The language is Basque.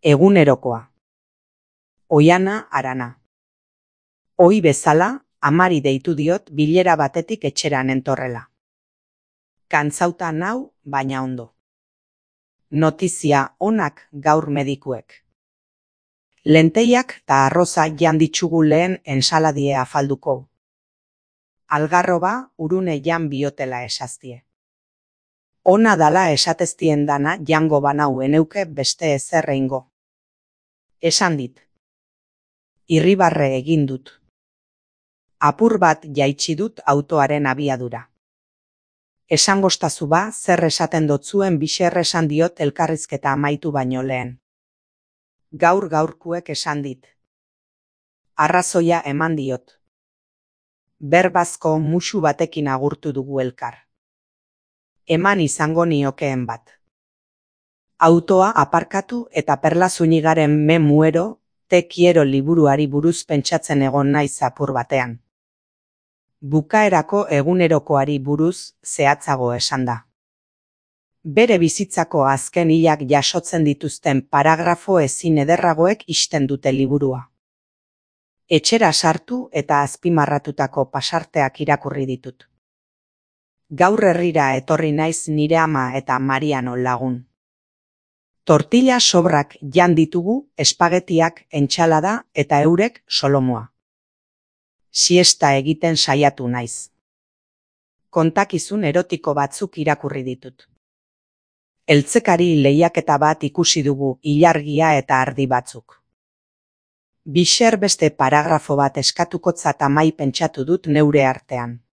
Egunerokoa. Oiana Arana. Ohi bezala, amari deitu diot bilera batetik etxera nentorrela. Kantzauta nau, baina ondo. Notizia onak gaur medikuek. Lenteiak ta arroza jan ditzugu lehen ensaladie afalduko. Algarroba urune jan biotela esaztie. Ona dala esateztien dana jango banau eneuke beste ezer eingo. Esan dit. Irribarre egin dut. Apur bat jaitsi dut autoaren abiadura. Esangostazu ba zer esaten dotzuen bixer esan diot elkarrizketa amaitu baino lehen. Gaurkuek esan dit. Arrazoia eman diot. Berbazko musu batekin agurtu dugu elkar. Eman izango niokeen bat. Autoa aparkatu eta Perlazuñigaren me muero, te quiero liburuari buruz pentsatzen egon naiz apur batean. Bukaerako egunerokoari buruz zehatzago esan da. Bere bizitzako azken hilak jasotzen dituzten paragrafo ezin ederragoek ixten dute liburua. Etxera sartu eta azpimarratutako pasarteak irakurri ditut. Gaur herrira etorri naiz nire ama eta Mariano lagun. Tortilla sobrak jan ditugu, espagetiak, entxalada eta eurek solomoa. Siesta egiten saiatu naiz. Kontakizun erotiko batzuk irakurri ditut. Eltzekari lehiaketa bat ikusi dugu ilargia eta ardi batzuk. Bixer beste paragrafo bat eskatukotzat amai pentsatu dut neure artean.